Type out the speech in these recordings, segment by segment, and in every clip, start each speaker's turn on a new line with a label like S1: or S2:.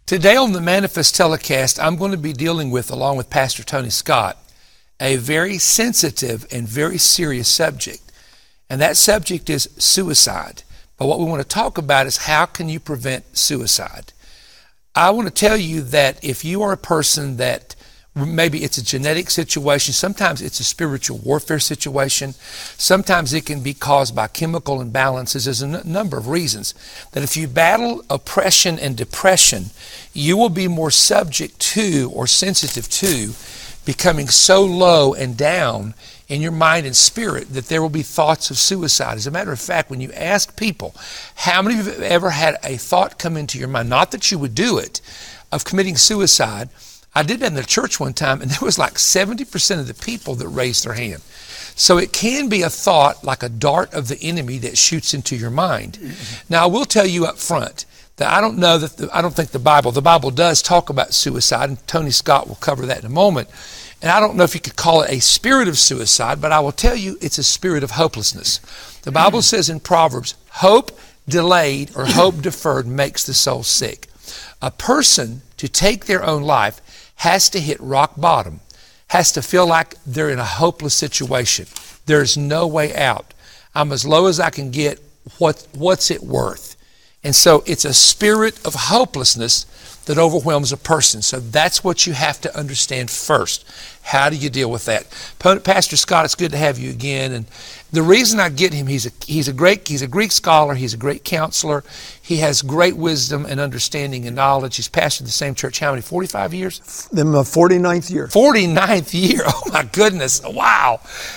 S1: Today on the Manifest Telecast, I'm going to be dealing with, along with Pastor Tony Scott, a very sensitive and very serious subject. And that subject is suicide. But what we want to talk about is how can you prevent suicide? I want to tell you that if you are a person that maybe it's a genetic situation, sometimes it's a spiritual warfare situation, sometimes it can be caused by chemical imbalances. There's a number of reasons that if you battle oppression and depression, you will be more subject to or sensitive to becoming so low and down in your mind and spirit that there will be thoughts of suicide. As a matter of fact, when you ask people, how many of you have ever had a thought come into your mind, not that you would do it, of committing suicide? I did that in the church one time, and there was like 70% of the people that raised their hand. So it can be a thought like a dart of the enemy that shoots into your mind. Now, I will tell you up front that I don't think the Bible does talk about suicide, and Tony Scott will cover that in a moment. And I don't know if you could call it a spirit of suicide, but I will tell you it's a spirit of hopelessness. The Bible says in Proverbs, hope delayed or hope deferred makes the soul sick. A person to take their own life has to hit rock bottom, has to feel like they're in a hopeless situation. There's no way out. I'm as low as I can get. What's it worth? And so it's a spirit of hopelessness that overwhelms a person. So that's what you have to understand first. How do you deal with that? Pastor Scott, it's good to have you again. And the reason I get him, he's a Greek scholar, he's a great counselor, he has great wisdom and understanding and knowledge. He's pastored the same church how many, 45 years?
S2: The 49th year.
S1: 49th year, oh my goodness, wow.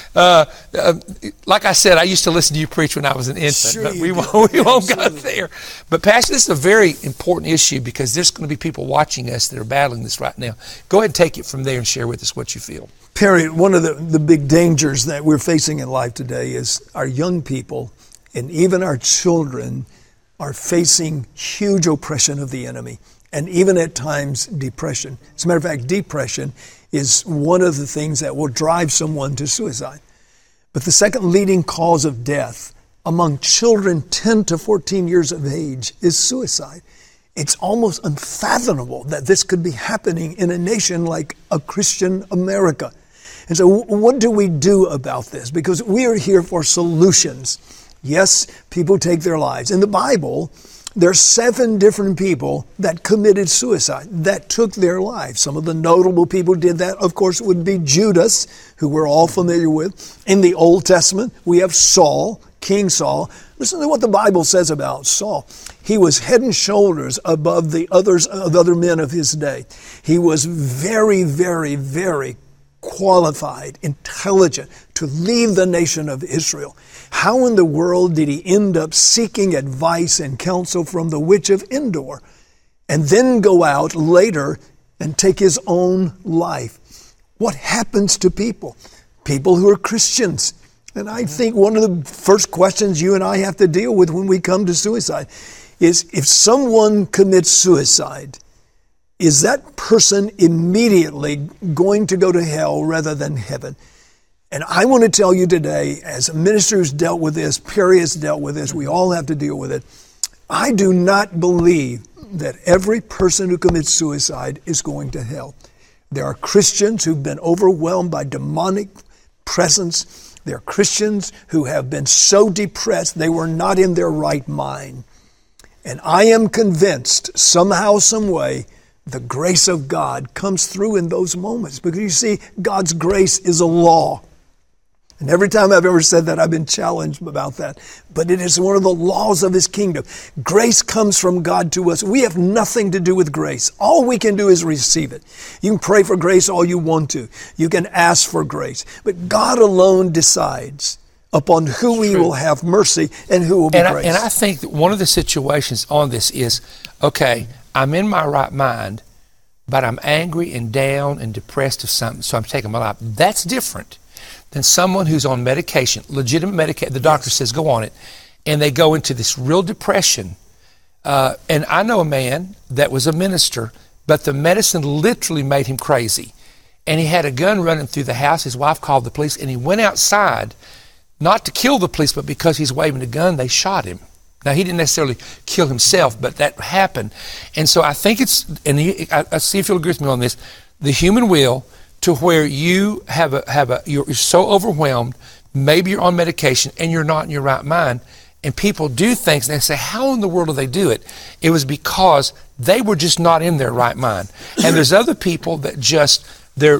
S1: Like I said, I used to listen to you preach when I was an infant,
S2: sure
S1: but we won't go there. But Pastor, this is a very important issue because there's going to be people watching us that are battling this right now. Go ahead and take it from there and share with us what you feel.
S2: Perry, one of the big dangers that we're facing in life today is our young people and even our children are facing huge oppression of the enemy and even at times depression. As a matter of fact, depression is one of the things that will drive someone to suicide. But the second leading cause of death among children 10 to 14 years of age is suicide. It's almost unfathomable that this could be happening in a nation like a Christian America. And so what do we do about this? Because we are here for solutions. Yes, people take their lives. In the Bible, there are 7 different people that committed suicide, that took their lives. Some of the notable people did that, of course, would be Judas, who we're all familiar with. In the Old Testament, we have Saul, King Saul. Listen to what the Bible says about Saul. He was head and shoulders above the other men of his day. He was very, very, very qualified, intelligent to lead the nation of Israel. How in the world did he end up seeking advice and counsel from the witch of Endor and then go out later and take his own life? What happens to people who are Christians? And I think one of the first questions you and I have to deal with when we come to suicide is if someone commits suicide, is that person immediately going to go to hell rather than heaven? And I want to tell you today, as a minister who's dealt with this, Perry has dealt with this, we all have to deal with it. I do not believe that every person who commits suicide is going to hell. There are Christians who've been overwhelmed by demonic presence. There are Christians who have been so depressed they were not in their right mind. And I am convinced somehow, some way, the grace of God comes through in those moments. Because you see, God's grace is a law. And every time I've ever said that, I've been challenged about that. But it is one of the laws of His kingdom. Grace comes from God to us. We have nothing to do with grace. All we can do is receive it. You can pray for grace all you want to. You can ask for grace. But God alone decides upon who He will have mercy and who will be grace.
S1: And I think that one of the situations on this is, okay, I'm in my right mind, but I'm angry and down and depressed of something, so I'm taking my life. That's different than someone who's on medication, legitimate medication. The doctor says, go on it. And they go into this real depression. And I know a man that was a minister, but the medicine literally made him crazy. And he had a gun running through the house. His wife called the police, and he went outside, not to kill the police, but because he's waving a gun, they shot him. Now, he didn't necessarily kill himself, but that happened. And so I think it's, and I see if you'll agree with me on this, the human will to where you you're so overwhelmed, maybe you're on medication and you're not in your right mind, and people do things and they say, how in the world do they do it? It was because they were just not in their right mind. And there's other people that just, there's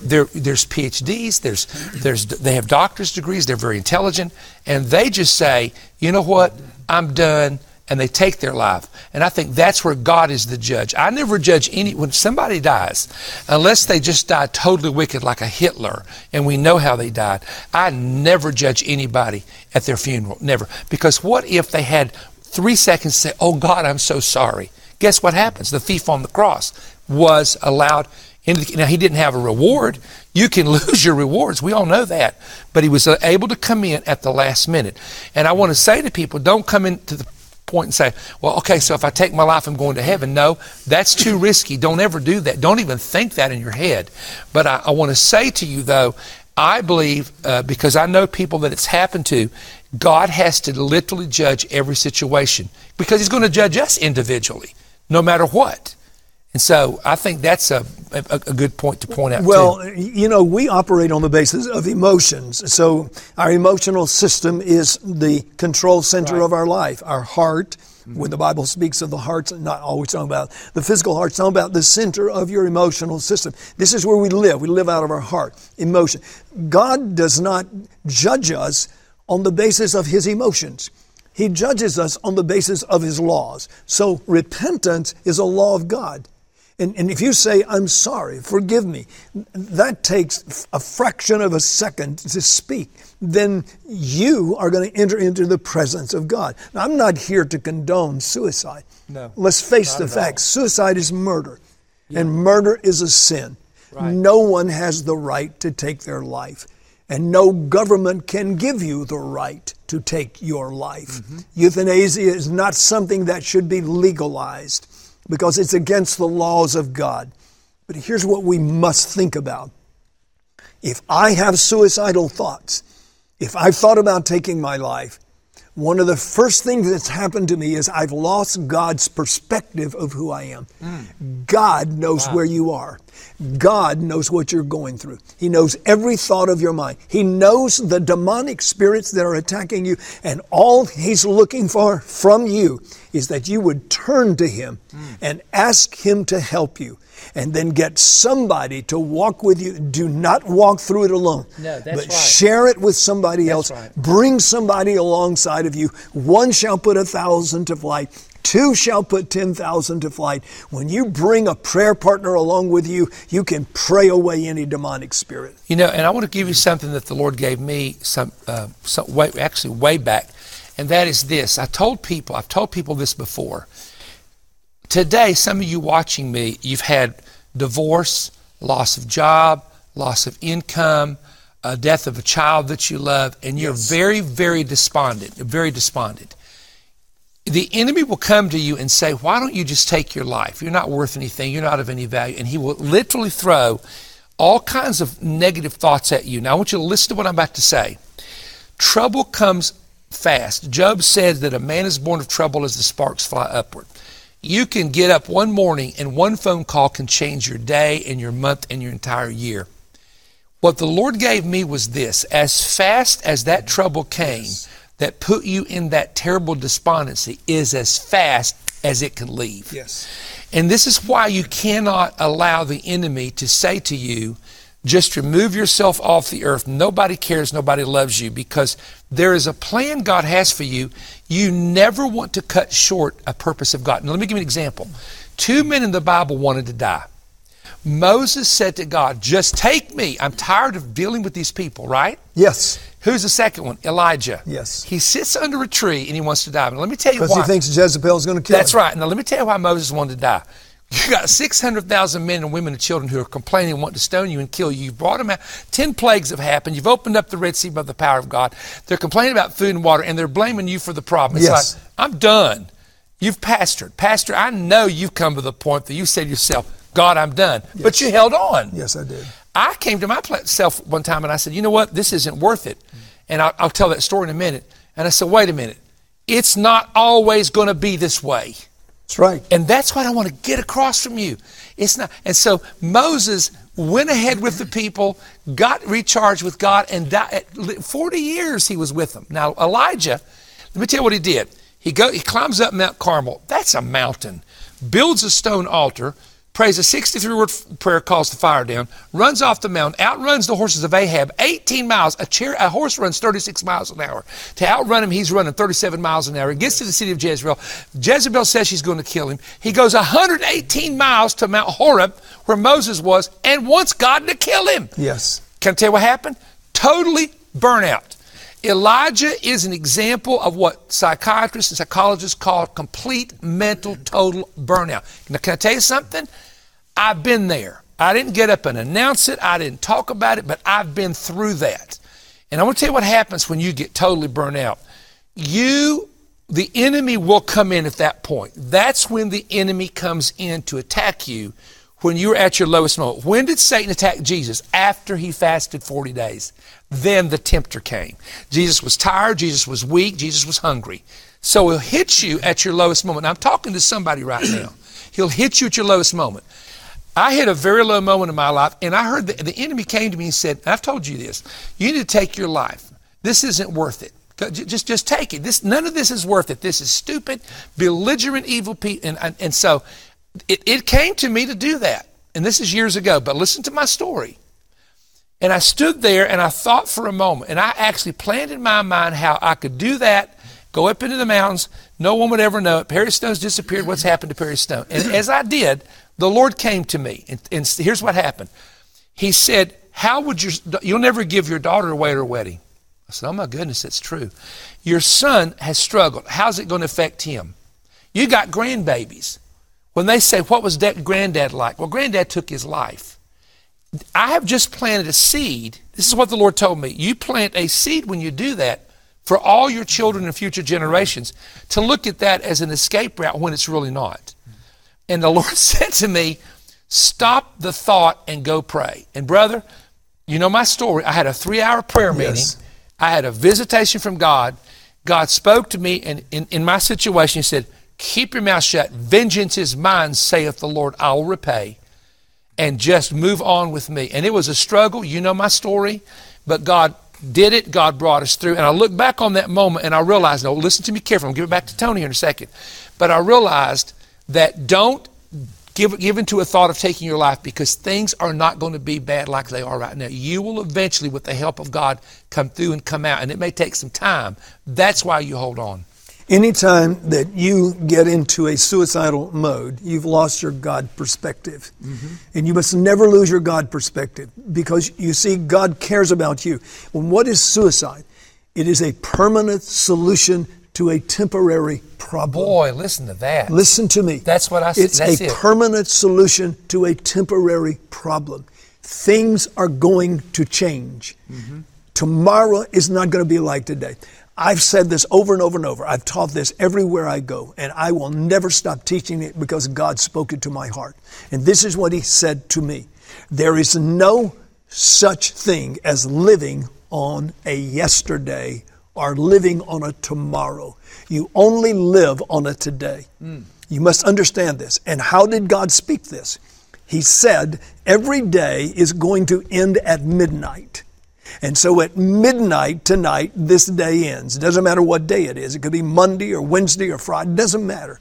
S1: PhDs, they have doctor's degrees, they're very intelligent, and they just say, you know what, I'm done, and they take their life. And I think that's where God is the judge. I never judge when somebody dies, unless they just died totally wicked like a Hitler, and we know how they died. I never judge anybody at their funeral, never. Because what if they had 3 seconds to say, oh God, I'm so sorry. Guess what happens? The thief on the cross was allowed, now he didn't have a reward. You can lose your rewards. We all know that. But he was able to come in at the last minute. And I want to say to people, don't come into the point and say, well, okay, so if I take my life, I'm going to heaven. No, that's too risky. Don't ever do that. Don't even think that in your head. But I want to say to you, though, I believe, because I know people that it's happened to, God has to literally judge every situation because he's going to judge us individually, no matter what. And so I think that's a good point to point out.
S2: Well, you know, we operate on the basis of emotions. So our emotional system is the control center of our life. Our heart, when the Bible speaks of the heart, not always talking about the physical heart, it's talking about the center of your emotional system. This is where we live. We live out of our heart, emotion. God does not judge us on the basis of his emotions. He judges us on the basis of his laws. So repentance is a law of God. And if you say, I'm sorry, forgive me, that takes a fraction of a second to speak. Then you are going to enter into the presence of God. Now, I'm not here to condone suicide.
S1: No.
S2: Let's face the facts. Suicide is murder, and murder is a sin.
S1: Right.
S2: No one has the right to take their life, and no government can give you the right to take your life. Euthanasia is not something that should be legalized, because it's against the laws of God. But here's what we must think about. If I have suicidal thoughts, if I've thought about taking my life, one of the first things that's happened to me is I've lost God's perspective of who I am. God knows where you are. God knows what you're going through. He knows every thought of your mind. He knows the demonic spirits that are attacking you, and all he's looking for from you is that you would turn to him and ask him to help you, and then get somebody to walk with you. Do not walk through it alone, but share it with somebody else. Bring somebody alongside of you. One shall put 1,000 to flight. 2 shall put 10,000 to flight. When you bring a prayer partner along with you, you can pray away any demonic spirit.
S1: You know, and I want to give you something that the Lord gave me way back, and that is this. I've told people this before. Today, some of you watching me, you've had divorce, loss of job, loss of income, death of a child that you love, and you're very, very despondent, The enemy will come to you and say, why don't you just take your life? You're not worth anything. You're not of any value. And he will literally throw all kinds of negative thoughts at you. Now, I want you to listen to what I'm about to say. Trouble comes fast. Job said that a man is born of trouble as the sparks fly upward. You can get up one morning and one phone call can change your day and your month and your entire year. What the Lord gave me was this. As fast as that trouble came, that put you in that terrible despondency, is as fast as it can leave.
S2: Yes.
S1: And this is why you cannot allow the enemy to say to you, just remove yourself off the earth. Nobody cares, nobody loves you, because there is a plan God has for you. You never want to cut short a purpose of God. Now, let me give you an example. 2 men in the Bible wanted to die. Moses said to God, just take me. I'm tired of dealing with these people, right?
S2: Yes.
S1: Who's the second one? Elijah.
S2: Yes.
S1: He sits under a tree and he wants to die. Now, let me tell you why.
S2: Because he thinks Jezebel is going to kill him.
S1: That's right. Now, let me tell you why Moses wanted to die. You got 600,000 men and women and children who are complaining and want to stone you and kill you. You've brought them out. 10 plagues have happened. You've opened up the Red Sea by the power of God. They're complaining about food and water, and they're blaming you for the problem. It's like, I'm done. You've pastored. Pastor, I know you've come to the point that you said to yourself, God, I'm done. Yes. But you held on.
S2: Yes, I did.
S1: I came to myself one time and I said, you know what? This isn't worth it. And I'll tell that story in a minute. And I said, wait a minute. It's not always going to be this way.
S2: That's right.
S1: And that's what I want to get across from you. It's not. And so Moses went ahead with the people, got recharged with God, and died. 40 years he was with them. Now, Elijah, let me tell you what he did. He climbs up Mount Carmel. That's a mountain. Builds a stone altar, prays a 63-word prayer, calls the fire down, runs off the mountain, outruns the horses of Ahab 18 miles. A horse runs 36 miles an hour. To outrun him, he's running 37 miles an hour. He gets to the city of Jezreel. Jezebel says she's going to kill him. He goes 118 miles to Mount Horeb, where Moses was, and wants God to kill him.
S2: Yes.
S1: Can I tell you what happened? Totally burnout. Elijah is an example of what psychiatrists and psychologists call complete mental total burnout. Now, can I tell you something? I've been there. I didn't get up and announce it. I didn't talk about it, but I've been through that. And I want to tell you what happens when you get totally burnt out. The enemy will come in at that point. That's when the enemy comes in to attack you when you're at your lowest moment. When did Satan attack Jesus? After he fasted 40 days. Then the tempter came. Jesus was tired. Jesus was weak. Jesus was hungry. So he'll hit you at your lowest moment. Now, I'm talking to somebody right now. He'll hit you at your lowest moment. I hit a very low moment in my life, and I heard the enemy came to me and said, and I've told you this, you need to take your life. This isn't worth it. Just take it. None of this is worth it. This is stupid, belligerent, evil people. And so it came to me to do that. And this is years ago, but listen to my story. And I stood there and I thought for a moment, and I actually planned in my mind how I could do that, go up into the mountains, no one would ever know it. Perry Stone's disappeared. What's happened to Perry Stone? And as I did, the Lord came to me, and here's what happened. He said, you'll never give your daughter away at her wedding. I said, oh my goodness, that's true. Your son has struggled. How's it going to affect him? You got grandbabies. When they say, what was granddad like? Well, granddad took his life. I have just planted a seed. This is what the Lord told me. You plant a seed when you do that for all your children and future generations to look at that as an escape route when it's really not. And the Lord said to me, stop the thought and go pray. And brother, you know my story. I had a 3-hour prayer meeting.
S2: Yes.
S1: I had a visitation from God. God spoke to me, and in my situation, he said, keep your mouth shut. Vengeance is mine, saith the Lord. I will repay. And just move on with me. And it was a struggle. You know my story. But God did it. God brought us through. And I look back on that moment and I realized, no, listen to me carefully. I'm going to give it back to Tony here in a second. But I realized that don't give into a thought of taking your life, because things are not going to be bad like they are right now. You will eventually, with the help of God, come through and come out. And it may take some time. That's why you hold on.
S2: Anytime that you get into a suicidal mode, you've lost your God perspective. Mm-hmm. And you must never lose your God perspective, because you see, God cares about you. Well, what is suicide? It is a permanent solution to a temporary problem.
S1: Boy, listen to that.
S2: Listen to me.
S1: That's what I said.
S2: It's a permanent solution to a temporary problem. Things are going to change. Mm-hmm. Tomorrow is not going to be like today. I've said this over and over and over. I've taught this everywhere I go, and I will never stop teaching it because God spoke it to my heart. And this is what he said to me. There is no such thing as living on a yesterday or living on a tomorrow. You only live on a today. You must understand this. And how did God speak this? He said, every day is going to end at midnight. And so at midnight tonight, this day ends. It doesn't matter what day it is. It could be Monday or Wednesday or Friday. It doesn't matter.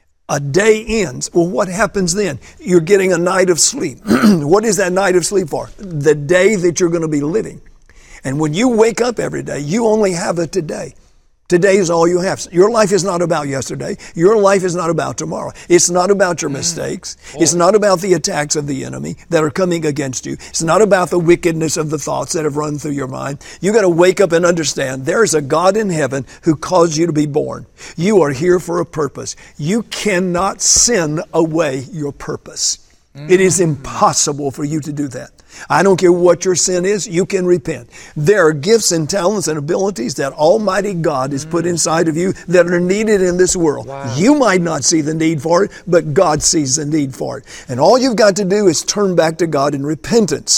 S2: A day ends. Well, what happens then? You're getting a night of sleep. What is that night of sleep for? The day that you're going to be living. And when you wake up every day, you only have a today. Today is all you have. Your life is not about yesterday. Your life is not about tomorrow. It's not about your mistakes. It's not about the attacks of the enemy that are coming against you. It's not about the wickedness of the thoughts that have run through your mind. You got to wake up and understand there is a God in heaven who caused you to be born. You are here for a purpose. You cannot sin away your purpose. It is impossible for you to do that. I don't care what your sin is, you can repent. There are gifts and talents and abilities that Almighty God has put inside of you that are needed in this world. Wow. You might not see the need for it, but God sees the need for it. And all you've got to do is turn back to God in repentance.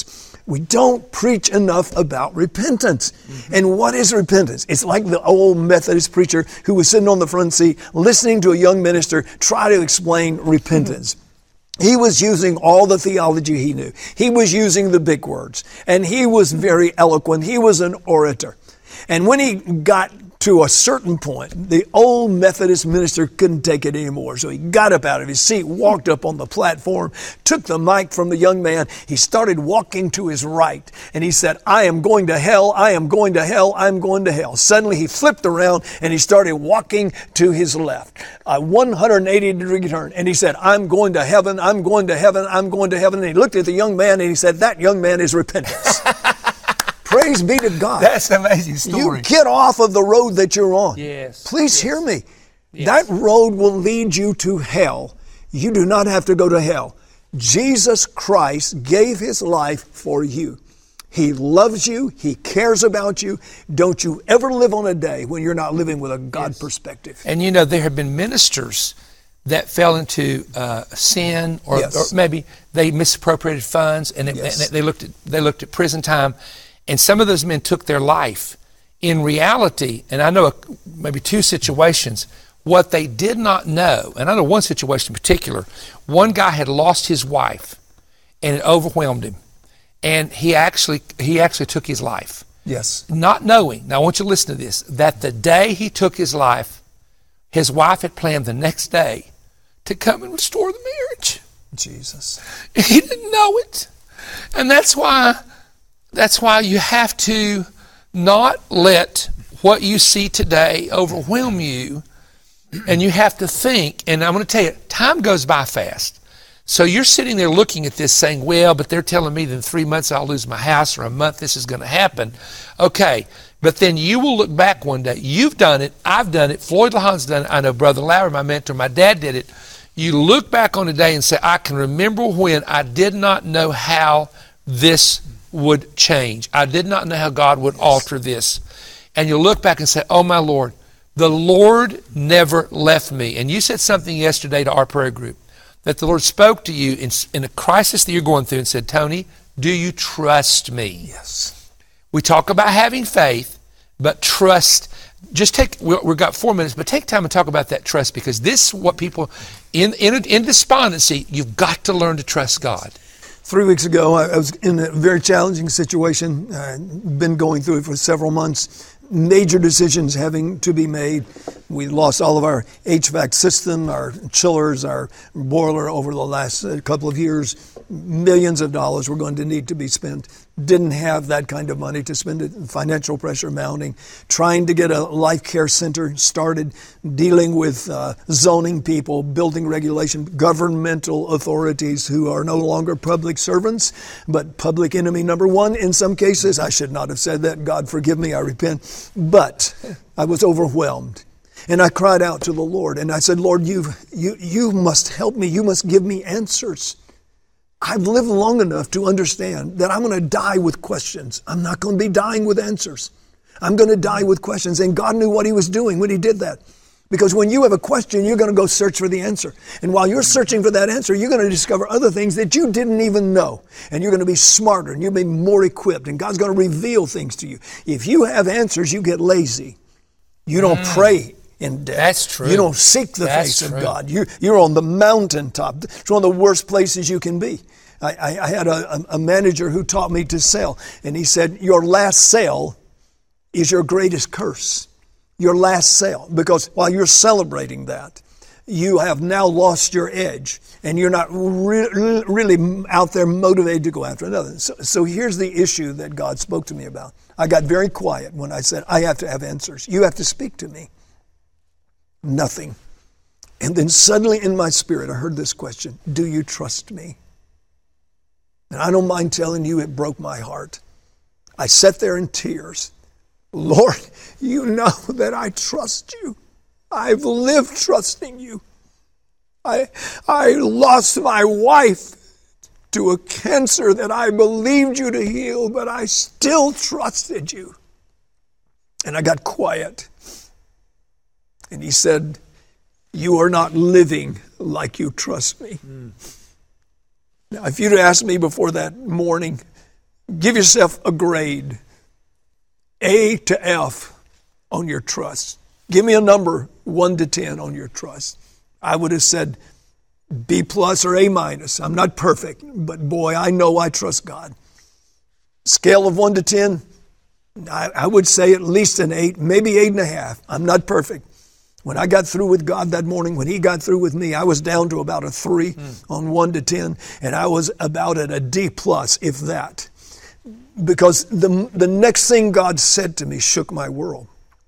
S2: We don't preach enough about repentance. And what is repentance? It's like the old Methodist preacher who was sitting on the front seat listening to a young minister try to explain repentance. He was using all the theology he knew. He was using the big words. And he was very eloquent. He was an orator. And when he got to a certain point, the old Methodist minister couldn't take it anymore. So he got up out of his seat, walked up on the platform, took the mic from the young man. He started walking to his right. And he said, I am going to hell. I am going to hell. I'm going to hell. Suddenly he flipped around and he started walking to his left. A 180-degree turn. And he said, I'm going to heaven. I'm going to heaven. I'm going to heaven. And he looked at the young man and he said, that young man is repentance. Praise be to God.
S1: That's an amazing story.
S2: You get off of the road that you're on.
S1: Yes.
S2: Please hear me.
S1: Yes.
S2: That road will lead you to hell. You do not have to go to hell. Jesus Christ gave his life for you. He loves you. He cares about you. Don't you ever live on a day when you're not living with a God perspective.
S1: And you know, there have been ministers that fell into sin, or maybe they misappropriated funds, and they looked at prison time. And some of those men took their life. In reality, and I know maybe two situations, what they did not know, and I know one situation in particular, one guy had lost his wife and it overwhelmed him. And he actually took his life.
S2: Yes.
S1: Not knowing, now I want you to listen to this, that the day he took his life, his wife had planned the next day to come and restore the marriage.
S2: Jesus.
S1: He didn't know it. And that's why you have to not let what you see today overwhelm you, and you have to think, and I'm going to tell you, time goes by fast. So you're sitting there looking at this saying, well, but they're telling me that in 3 months I'll lose my house, or a month this is going to happen. Okay, but then you will look back one day. You've done it. I've done it. Floyd LaHane's done it. I know Brother Lowry, my mentor, my dad did it. You look back on a day and say, I can remember when I did not know how this would change. I did not know how God would alter this. And you'll look back and say, oh my Lord, the Lord never left me. And you said something yesterday to our prayer group, that the Lord spoke to you in a crisis that you're going through and said, Tony, do you trust me?
S2: Yes. We
S1: talk about having faith, but trust. Just we've got 4 minutes, but take time and talk about that trust, because this is what people, in despondency, you've got to learn to trust God.
S2: 3 weeks ago, I was in a very challenging situation. Been going through it for several months. Major decisions having to be made. We lost all of our HVAC system, our chillers, our boiler over the last couple of years. Millions of dollars were going to need to be spent. Didn't have that kind of money to spend it. Financial pressure mounting. Trying to get a life care center started. Dealing with zoning people, building regulation, governmental authorities who are no longer public servants, but public enemy number one in some cases. I should not have said that. God forgive me, I repent. But I was overwhelmed. And I cried out to the Lord, and I said, Lord, you must help me. You must give me answers. I've lived long enough to understand that I'm going to die with questions. I'm not going to be dying with answers. I'm going to die with questions. And God knew what he was doing when he did that. Because when you have a question, you're going to go search for the answer. And while you're searching for that answer, you're going to discover other things that you didn't even know. And you're going to be smarter, and you'll be more equipped. And God's going to reveal things to you. If you have answers, you get lazy. You don't pray in death.
S1: That's true.
S2: You don't seek the face of God. You're on the mountaintop. It's one of the worst places you can be. I had a manager who taught me to sell, and he said, your last sale is your greatest curse. Your last sale, because while you're celebrating that, you have now lost your edge, and you're not really out there motivated to go after another. So here's the issue that God spoke to me about. I got very quiet when I said, I have to have answers. You have to speak to me. Nothing. And then suddenly in my spirit, I heard this question, do you trust me? And I don't mind telling you, it broke my heart. I sat there in tears. Lord, you know that I trust you. I've lived trusting you. I lost my wife to a cancer that I believed you to heal, but I still trusted you. And I got quiet. And he said, you are not living like you trust me. Now, if you'd asked me before that morning, Give yourself a grade, A to F on your trust. Give me a number, 1 to 10 on your trust. I would have said B plus or A minus. I'm not perfect, but boy, I know I trust God. Scale of 1 to 10, I would say at least an 8, maybe 8.5. I'm not perfect. When I got through with God that morning, when he got through with me, I was down to about a 3 on 1 to 10, and I was about at a D plus, if that. Because the next thing God said to me shook my world.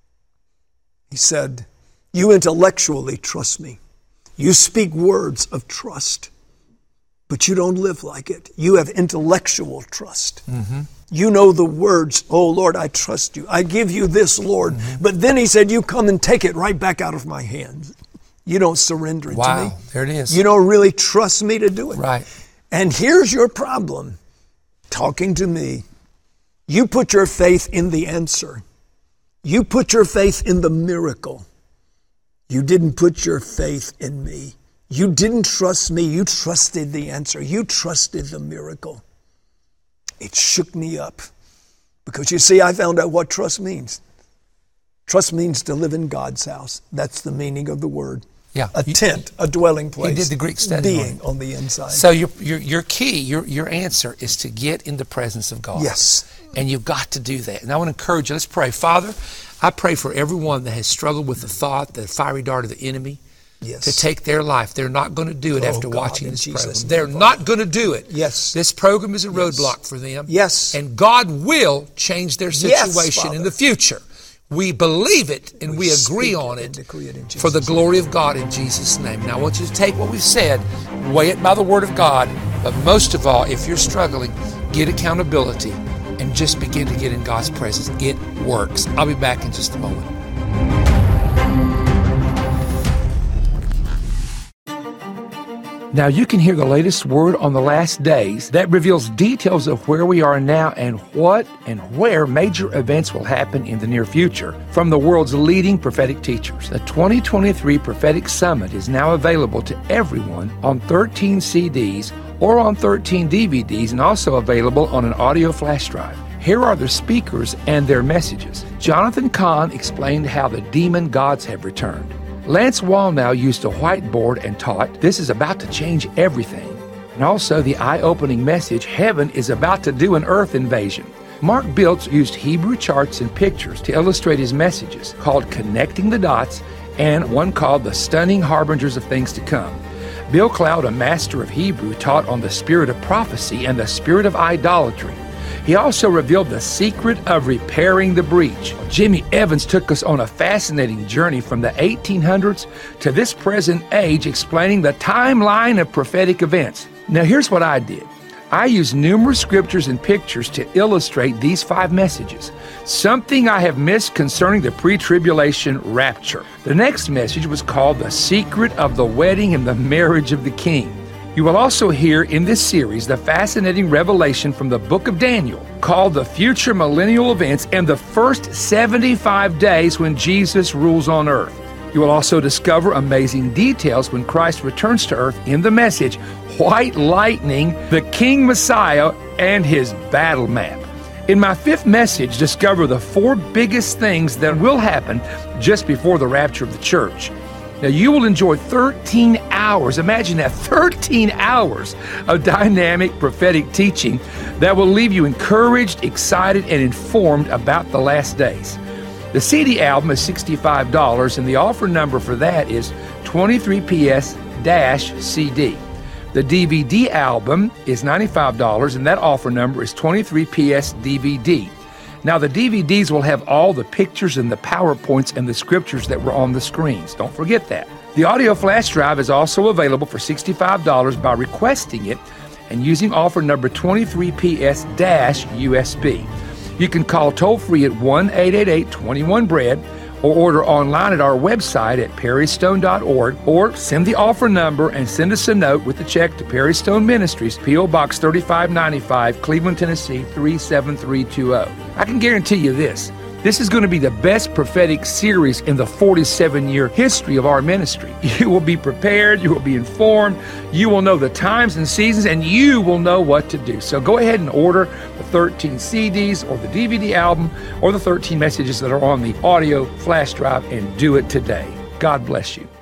S2: He said, you intellectually trust me. You speak words of trust, but you don't live like it. You have intellectual trust. Mm-hmm. You know the words, oh Lord, I trust you. I give you this, Lord. Mm-hmm. But then he said, you come and take it right back out of my hands. You don't surrender it to me.
S1: Wow, there it is.
S2: You don't really trust me to do it.
S1: Right.
S2: And here's your problem, talking to me. You put your faith in the answer. You put your faith in the miracle. You didn't put your faith in me. You didn't trust me. You trusted the answer. You trusted the miracle. It shook me up. Because you see, I found out what trust means. Trust means to live in God's house. That's the meaning of the word.
S1: Yeah.
S2: A tent, a dwelling place.
S1: You did the Greek study
S2: being on the inside.
S1: So your key, your answer is to get in the presence of God.
S2: Yes.
S1: And you've got to do that. And I want to encourage you. Let's pray. Father, I pray for everyone that has struggled with the thought, the fiery dart of the enemy, to take their life. They're not going to do it after watching this program. They're not going to do it.
S2: Yes.
S1: This program is a roadblock for them.
S2: Yes.
S1: And God will change their situation in the future. We believe it and we agree on it for the glory of God in Jesus' name. Now I want you to take what we've said, weigh it by the Word of God, but most of all, if you're struggling, get accountability and just begin to get in God's presence. It works. I'll be back in just a moment. Now you can hear the latest word on the last days that reveals details of where we are now and what and where major events will happen in the near future from the world's leading prophetic teachers. The 2023 Prophetic Summit is now available to everyone on 13 CDs or on 13 DVDs and also available on an audio flash drive. Here are the speakers and their messages. Jonathan Cahn explained how the demon gods have returned. Lance Wallnau used a whiteboard and taught, this is about to change everything. And also the eye-opening message, heaven is about to do an earth invasion. Mark Biltz used Hebrew charts and pictures to illustrate his messages, called Connecting the Dots, and one called The Stunning Harbingers of Things to Come. Bill Cloud, a master of Hebrew, taught on the spirit of prophecy and the spirit of idolatry. He also revealed the secret of repairing the breach. Jimmy Evans took us on a fascinating journey from the 1800s to this present age, explaining the timeline of prophetic events. Now here's what I did. I used numerous scriptures and pictures to illustrate these 5 messages. Something I have missed concerning the pre-tribulation rapture. The next message was called The Secret of the Wedding and the Marriage of the King. You will also hear in this series the fascinating revelation from the book of Daniel called The Future Millennial Events and the First 75 Days when Jesus rules on earth. You will also discover amazing details when Christ returns to earth in the message, White Lightning, the King Messiah, and his battle map. In my 5th message, discover the 4 biggest things that will happen just before the rapture of the church. Now, you will enjoy 13 hours, imagine that, 13 hours of dynamic prophetic teaching that will leave you encouraged, excited, and informed about the last days. The CD album is $65, and the offer number for that is 23PS-CD. The DVD album is $95, and that offer number is 23PS-DVD. Now, the DVDs will have all the pictures and the PowerPoints and the scriptures that were on the screens. Don't forget that. The audio flash drive is also available for $65 by requesting it and using offer number 23PS-USB. You can call toll-free at 1-888-21-BREAD or order online at our website at perrystone.org, or send the offer number and send us a note with the check to Perry Stone Ministries, P.O. Box 3595, Cleveland, Tennessee 37320. I can guarantee you this, This is going to be the best prophetic series in the 47-year history of our ministry. You will be prepared, you will be informed, you will know the times and seasons, and you will know what to do. So go ahead and order the 13 CDs or the DVD album or the 13 messages that are on the audio flash drive and do it today. God bless you.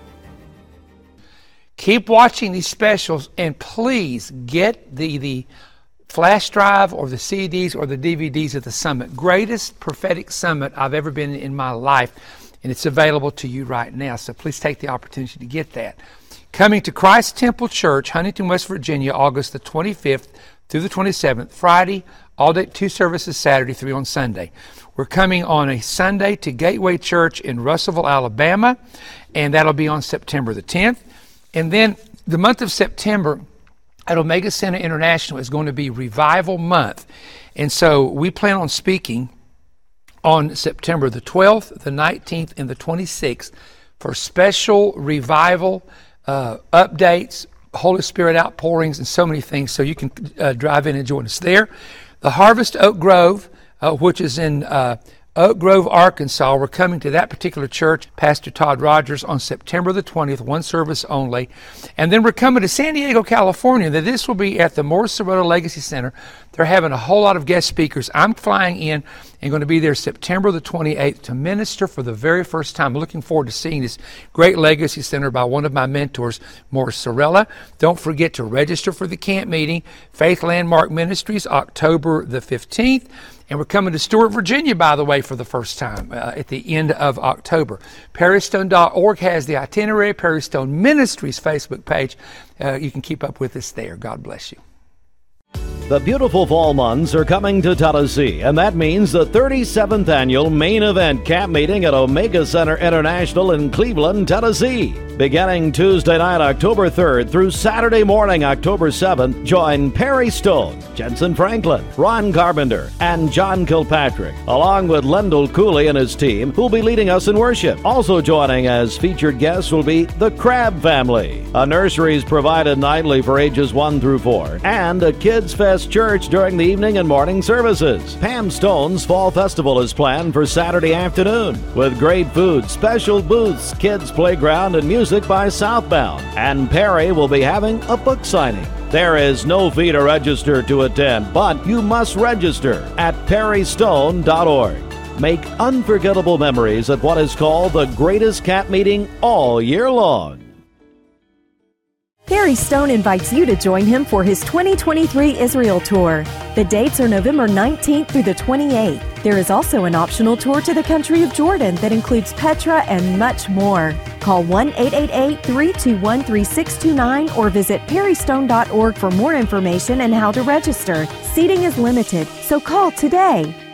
S1: Keep watching these specials, and please get the flash drive or the CDs or the DVDs at the summit. Greatest prophetic summit I've ever been in my life, and it's available to you right now. So please take the opportunity to get that. Coming to Christ Temple Church, Huntington, West Virginia, August the 25th through the 27th, Friday, all day, 2 services Saturday, 3 on Sunday. We're coming on a Sunday to Gateway Church in Russellville, Alabama, and that'll be on September the 10th. And then the month of September at Omega Center International is going to be Revival Month. And so we plan on speaking on September the 12th, the 19th, and the 26th for special revival updates, Holy Spirit outpourings, and so many things. So you can drive in and join us there. The Harvest Oak Grove, which is in Oak Grove, Arkansas. We're coming to that particular church, Pastor Todd Rogers, on September the 20th, 1 service only. And then we're coming to San Diego, California. This will be at the Morris Cerullo Legacy Center. They're having a whole lot of guest speakers. I'm flying in and going to be there September the 28th to minister for the very first time. I'm looking forward to seeing this great legacy center by one of my mentors, Morris Cerullo. Don't forget to register for the camp meeting, Faith Landmark Ministries, October the 15th. And we're coming to Stewart, Virginia, by the way, for the first time at the end of October. Perrystone.org has the itinerary. Perrystone Ministries Facebook page. You can keep up with us there. God bless you.
S3: The beautiful fall months are coming to Tennessee, and that means the 37th annual main event camp meeting at Omega Center International in Cleveland, Tennessee. Beginning Tuesday night, October 3rd through Saturday morning, October 7th, join Perry Stone, Jensen Franklin, Ron Carpenter, and John Kilpatrick, along with Lendell Cooley and his team, who'll be leading us in worship. Also joining as featured guests will be the Crabb family. A nursery is provided nightly for ages 1 through 4, and a Kids Fest Church during the evening and morning services. Pam Stone's Fall Festival is planned for Saturday afternoon, with great food, special booths, kids playground, and music by Southbound. And Perry will be having a book signing. There is no fee to register to attend, but you must register at perrystone.org. Make unforgettable memories at what is called the greatest camp meeting all year long.
S4: Perry Stone invites you to join him for his 2023 Israel Tour. The dates are November 19th through the 28th. There is also an optional tour to the country of Jordan that includes Petra and much more. Call 1-888-321-3629 or visit perrystone.org for more information and how to register. Seating is limited, so call today.